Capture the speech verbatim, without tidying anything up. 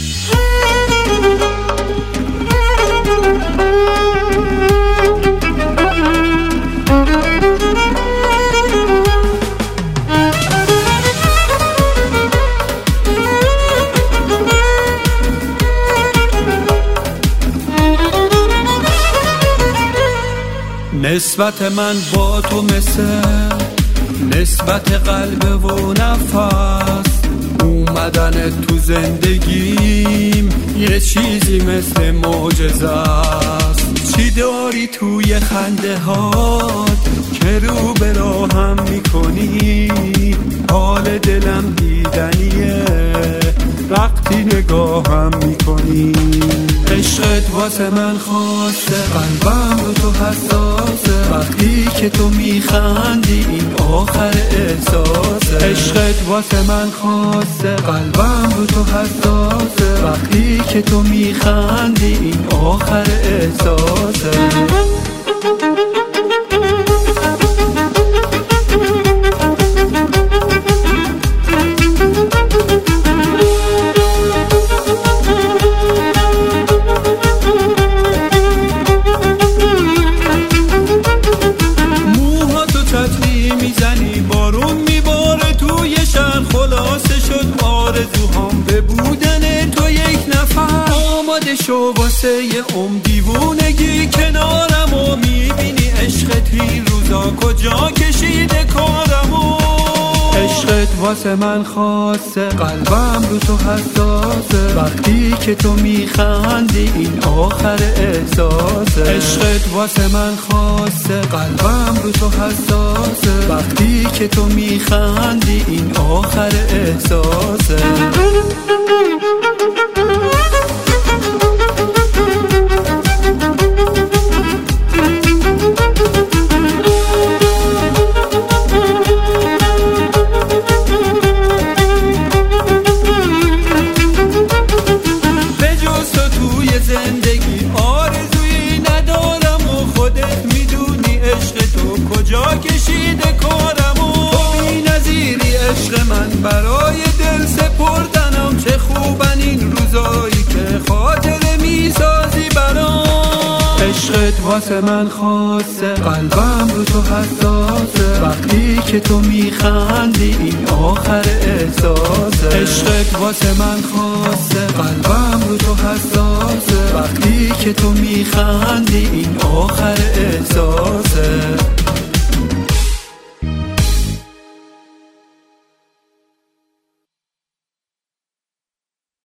نسبت من با تو مثل نسبت قلب و نفس، اومدن تو زندگیم یه چیزی مثل معجزه است. چی داری توی خنده هات که رو به راهم میکنی؟ حال دلم دیدنیه وقتی نگاهم میکنی. عشقت واسه من خاصه، قلبم رو تو حساسه، وقتی که تو میخندی این آخر احساسه. عشقت واسه من خاصه، قلبم رو تو حساسه، وقتی که تو میخندی این آخر احساسه. میزنی بارون میباره توی شهر، خلاصه شد آرزوهام به بودن تو یک نفر. آماده شو واسه یه عمر دیوونگی کنارم و میبینی عشقت این روزا کجا کشیده کارمو. عشقت واسه من خاصه، قلبم رو تو حساسه، وقتی که تو میخندی این آخر احساسه. عشقت واسه من خاصه، قلبم رو تو حساسه، وقتی که تو میخندی این آخر احساسه. زندگی آرزویی ندارم و خودت میدونی عشق تو کجا کشیده کارمو. تو بی نظیری عشق من برای دل سپردنم، چه خوبن این روزایی که خاطره میسازی برام. عشقت واسه من خاصه، قلبم رو تو حساسه، وقتی که تو میخندی این آخر احساسه. عشقت واسه من خاصه، قلبم رو تو حساسه، وقتی که تو میخندی این آخر احساسه.